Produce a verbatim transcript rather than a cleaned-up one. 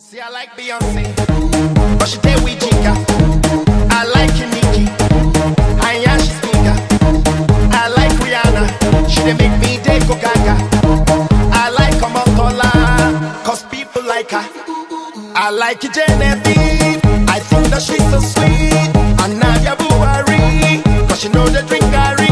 See, I like Beyonce, but she take we Jika. I like Nicki, and yeah, she speaker. I like Rihanna, she dey make me dey go gaga. I like Omotola, cause people like her. I like Genevieve, I think that she's so sweet. And Nadia Buhari, cause she know the drink Gary.